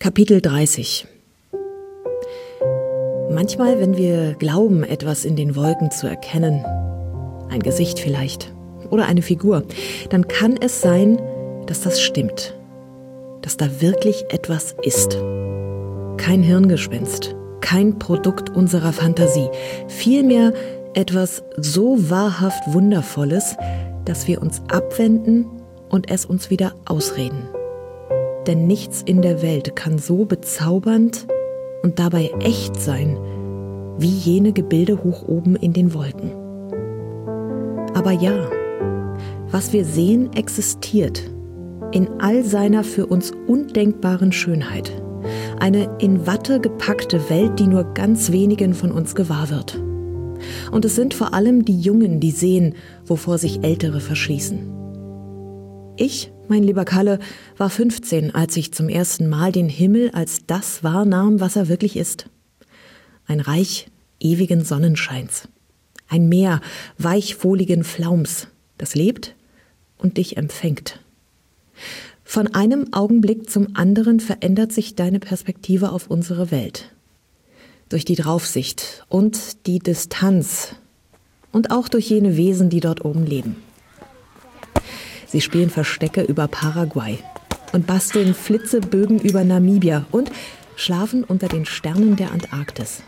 Kapitel 30. Manchmal, wenn wir glauben, etwas in den Wolken zu erkennen, ein Gesicht vielleicht oder eine Figur, dann kann es sein, dass das stimmt, dass da wirklich etwas ist. Kein Hirngespinst, kein Produkt unserer Fantasie, vielmehr etwas so wahrhaft Wundervolles, dass wir uns abwenden und es uns wieder ausreden. Denn nichts in der Welt kann so bezaubernd und dabei echt sein, wie jene Gebilde hoch oben in den Wolken. Aber ja, was wir sehen, existiert in all seiner für uns undenkbaren Schönheit. Eine in Watte gepackte Welt, die nur ganz wenigen von uns gewahr wird. Und es sind vor allem die Jungen, die sehen, wovor sich Ältere verschließen. Ich, mein lieber Kalle, war 15, als ich zum ersten Mal den Himmel als das wahrnahm, was er wirklich ist. Ein Reich ewigen Sonnenscheins. Ein Meer weichwohligen Flaums, das lebt und dich empfängt. Von einem Augenblick zum anderen verändert sich deine Perspektive auf unsere Welt. Durch die Draufsicht und die Distanz und auch durch jene Wesen, die dort oben leben. Sie spielen Verstecke über Paraguay und basteln Flitzebögen über Namibia und schlafen unter den Sternen der Antarktis.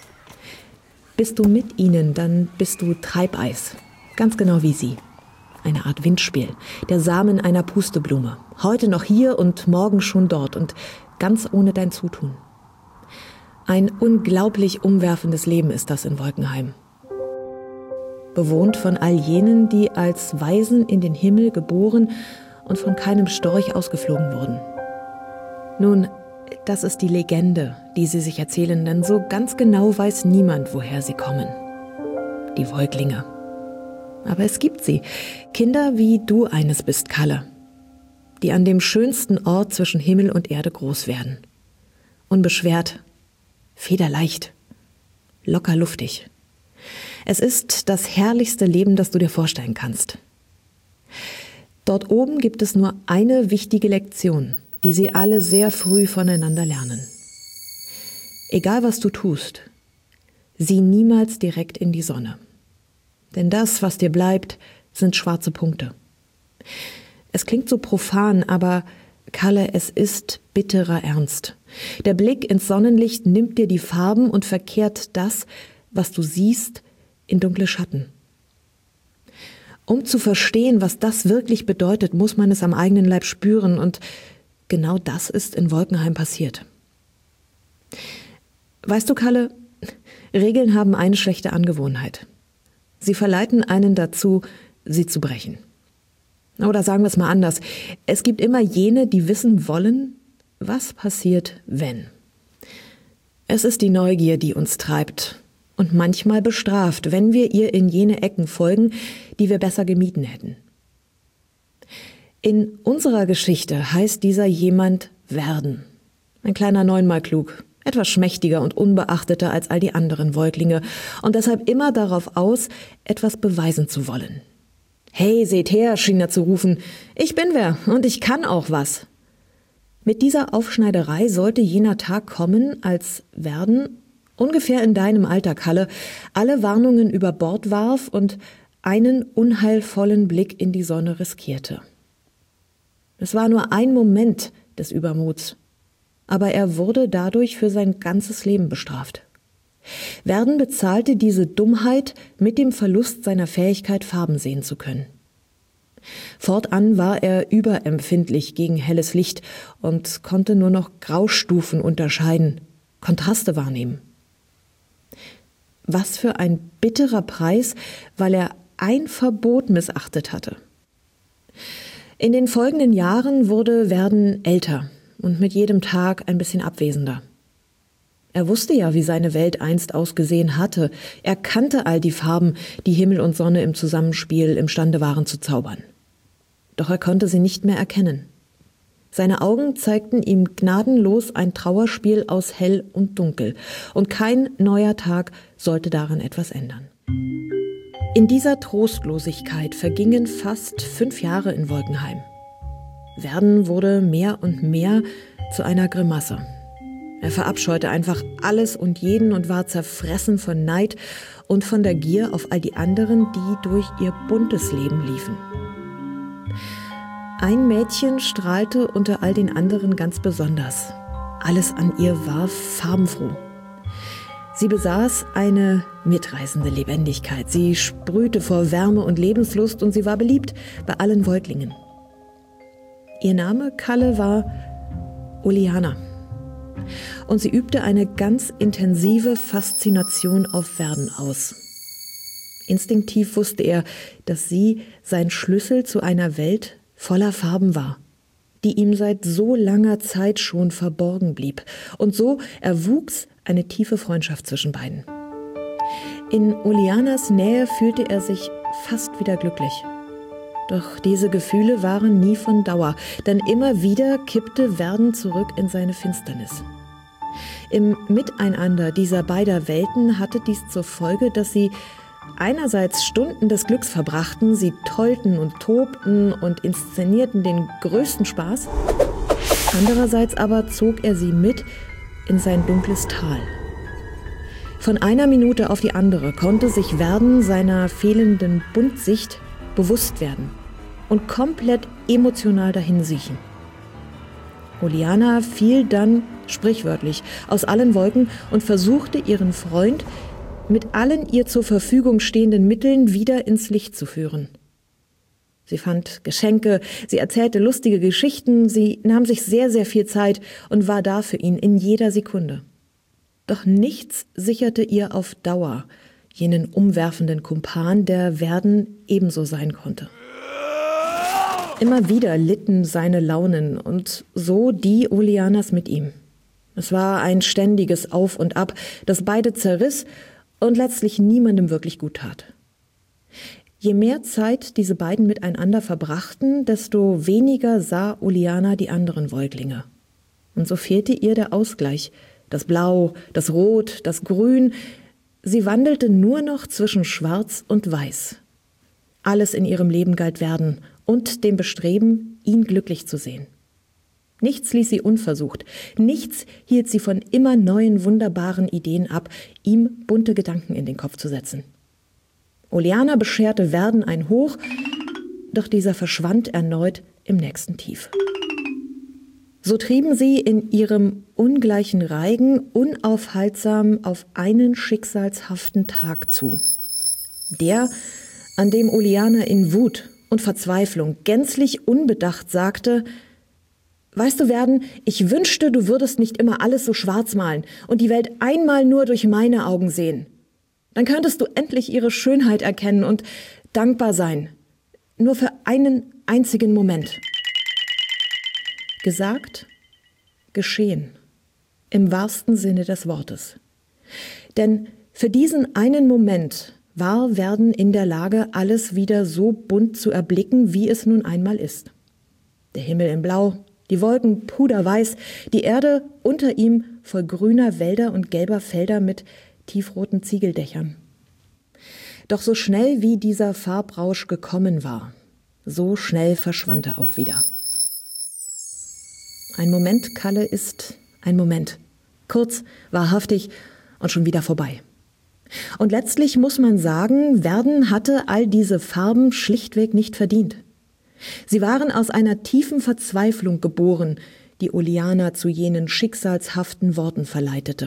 Bist du mit ihnen, dann bist du Treibeis, ganz genau wie sie. Eine Art Windspiel, der Samen einer Pusteblume. Heute noch hier und morgen schon dort und ganz ohne dein Zutun. Ein unglaublich umwerfendes Leben ist das in Wolkenheim. Bewohnt von all jenen, die als Waisen in den Himmel geboren und von keinem Storch ausgeflogen wurden. Nun, das ist die Legende, die sie sich erzählen, denn so ganz genau weiß niemand, woher sie kommen. Die Wolklinge. Aber es gibt sie, Kinder wie du eines bist, Kalle, die an dem schönsten Ort zwischen Himmel und Erde groß werden. Unbeschwert, federleicht, locker luftig. Es ist das herrlichste Leben, das du dir vorstellen kannst. Dort oben gibt es nur eine wichtige Lektion, die sie alle sehr früh voneinander lernen. Egal was du tust, sieh niemals direkt in die Sonne. Denn das, was dir bleibt, sind schwarze Punkte. Es klingt so profan, aber Kalle, es ist bitterer Ernst. Der Blick ins Sonnenlicht nimmt dir die Farben und verkehrt das, was du siehst, in dunkle Schatten. Um zu verstehen, was das wirklich bedeutet, muss man es am eigenen Leib spüren und genau das ist in Wolkenheim passiert. Weißt du, Kalle, Regeln haben eine schlechte Angewohnheit. Sie verleiten einen dazu, sie zu brechen. Oder sagen wir es mal anders. Es gibt immer jene, die wissen wollen, was passiert, wenn. Es ist die Neugier, die uns treibt und manchmal bestraft, wenn wir ihr in jene Ecken folgen, die wir besser gemieden hätten. In unserer Geschichte heißt dieser jemand Werden. Ein kleiner Neunmal klug, etwas schmächtiger und unbeachteter als all die anderen Wolklinge und deshalb immer darauf aus, etwas beweisen zu wollen. »Hey, seht her«, schien er zu rufen, »ich bin wer und ich kann auch was.« Mit dieser Aufschneiderei sollte jener Tag kommen, als Werden, ungefähr in deinem Alter, Kalle, alle Warnungen über Bord warf und einen unheilvollen Blick in die Sonne riskierte. Es war nur ein Moment des Übermuts, aber er wurde dadurch für sein ganzes Leben bestraft. Werden bezahlte diese Dummheit mit dem Verlust seiner Fähigkeit, Farben sehen zu können. Fortan war er überempfindlich gegen helles Licht und konnte nur noch Graustufen unterscheiden, Kontraste wahrnehmen. Was für ein bitterer Preis, weil er ein Verbot missachtet hatte. In den folgenden Jahren wurde Werden älter und mit jedem Tag ein bisschen abwesender. Er wusste ja, wie seine Welt einst ausgesehen hatte. Er kannte all die Farben, die Himmel und Sonne im Zusammenspiel imstande waren zu zaubern. Doch er konnte sie nicht mehr erkennen. Seine Augen zeigten ihm gnadenlos ein Trauerspiel aus Hell und Dunkel. Und kein neuer Tag sollte daran etwas ändern. In dieser Trostlosigkeit vergingen fast 5 Jahre in Wolkenheim. Werden wurde mehr und mehr zu einer Grimasse. Er verabscheute einfach alles und jeden und war zerfressen von Neid und von der Gier auf all die anderen, die durch ihr buntes Leben liefen. Ein Mädchen strahlte unter all den anderen ganz besonders. Alles an ihr war farbenfroh. Sie besaß eine mitreißende Lebendigkeit. Sie sprühte vor Wärme und Lebenslust und sie war beliebt bei allen Wolklingen. Ihr Name Kalle war Oliana. Und sie übte eine ganz intensive Faszination auf Verden aus. Instinktiv wusste er, dass sie sein Schlüssel zu einer Welt voller Farben war, die ihm seit so langer Zeit schon verborgen blieb. Und so erwuchs eine tiefe Freundschaft zwischen beiden. In Olianas Nähe fühlte er sich fast wieder glücklich. Doch diese Gefühle waren nie von Dauer, denn immer wieder kippte Verden zurück in seine Finsternis. Im Miteinander dieser beider Welten hatte dies zur Folge, dass sie einerseits Stunden des Glücks verbrachten, sie tollten und tobten und inszenierten den größten Spaß. Andererseits aber zog er sie mit in sein dunkles Tal. Von einer Minute auf die andere konnte sich Verden seiner fehlenden Buntsicht bewusst werden und komplett emotional dahinsiechen. Oliana fiel dann sprichwörtlich aus allen Wolken und versuchte ihren Freund mit allen ihr zur Verfügung stehenden Mitteln wieder ins Licht zu führen. Sie fand Geschenke, sie erzählte lustige Geschichten, sie nahm sich sehr, sehr viel Zeit und war da für ihn in jeder Sekunde. Doch nichts sicherte ihr auf Dauer jenen umwerfenden Kumpan, der Verden ebenso sein konnte. Immer wieder litten seine Launen und so die Olianas mit ihm. Es war ein ständiges Auf und Ab, das beide zerriss und letztlich niemandem wirklich gut tat. Je mehr Zeit diese beiden miteinander verbrachten, desto weniger sah Oliana die anderen Wolklinge. Und so fehlte ihr der Ausgleich, das Blau, das Rot, das Grün. Sie wandelte nur noch zwischen Schwarz und Weiß. Alles in ihrem Leben galt Verden und dem Bestreben, ihn glücklich zu sehen. Nichts ließ sie unversucht, nichts hielt sie von immer neuen, wunderbaren Ideen ab, ihm bunte Gedanken in den Kopf zu setzen. Oliana bescherte Verden ein Hoch, doch dieser verschwand erneut im nächsten Tief. So trieben sie in ihrem ungleichen Reigen unaufhaltsam auf einen schicksalshaften Tag zu. Der, an dem Oliana in Wut und Verzweiflung gänzlich unbedacht sagte: »Weißt du, Verden, ich wünschte, du würdest nicht immer alles so schwarz malen und die Welt einmal nur durch meine Augen sehen. Dann könntest du endlich ihre Schönheit erkennen und dankbar sein. Nur für einen einzigen Moment.« Gesagt, geschehen. Im wahrsten Sinne des Wortes. Denn für diesen einen Moment war Verden in der Lage, alles wieder so bunt zu erblicken, wie es nun einmal ist. Der Himmel in Blau, die Wolken puderweiß, die Erde unter ihm voll grüner Wälder und gelber Felder mit tiefroten Ziegeldächern. Doch so schnell wie dieser Farbrausch gekommen war, so schnell verschwand er auch wieder. Ein Moment, Kalle, ist ein Moment. Kurz, wahrhaftig und schon wieder vorbei. Und letztlich muss man sagen, Verden hatte all diese Farben schlichtweg nicht verdient. Sie waren aus einer tiefen Verzweiflung geboren, die Oliana zu jenen schicksalshaften Worten verleitete.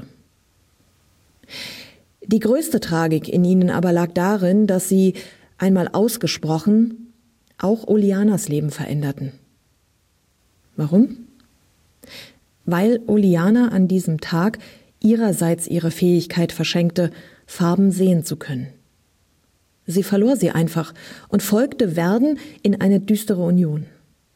Die größte Tragik in ihnen aber lag darin, dass sie, einmal ausgesprochen, auch Olianas Leben veränderten. Warum? Weil Oliana an diesem Tag ihrerseits ihre Fähigkeit verschenkte, Farben sehen zu können. Sie verlor sie einfach und folgte Verden in eine düstere Union.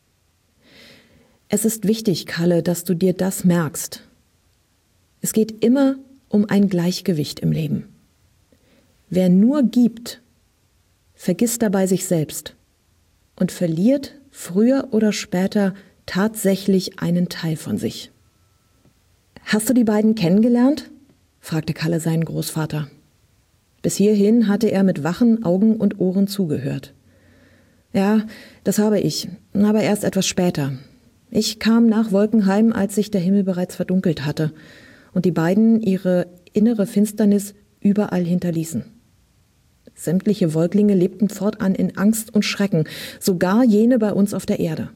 Es ist wichtig, Kalle, dass du dir das merkst. Es geht immer um ein Gleichgewicht im Leben. Wer nur gibt, vergisst dabei sich selbst und verliert früher oder später tatsächlich einen Teil von sich. »Hast du die beiden kennengelernt?« fragte Kalle seinen Großvater. Bis hierhin hatte er mit wachen Augen und Ohren zugehört. »Ja, das habe ich, aber erst etwas später. Ich kam nach Wolkenheim, als sich der Himmel bereits verdunkelt hatte und die beiden ihre innere Finsternis überall hinterließen. Sämtliche Wolklinge lebten fortan in Angst und Schrecken, sogar jene bei uns auf der Erde.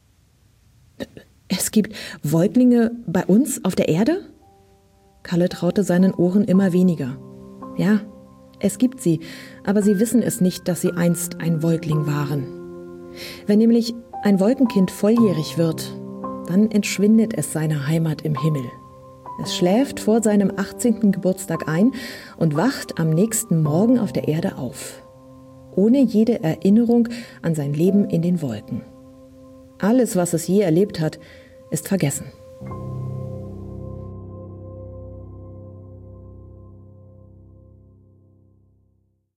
Es gibt Wolklinge bei uns auf der Erde? Kalle traute seinen Ohren immer weniger. Ja, es gibt sie, aber sie wissen es nicht, dass sie einst ein Wolkling waren. Wenn nämlich ein Wolkenkind volljährig wird, dann entschwindet es seiner Heimat im Himmel. Es schläft vor seinem 18. Geburtstag ein und wacht am nächsten Morgen auf der Erde auf. Ohne jede Erinnerung an sein Leben in den Wolken. Alles, was es je erlebt hat, ist vergessen.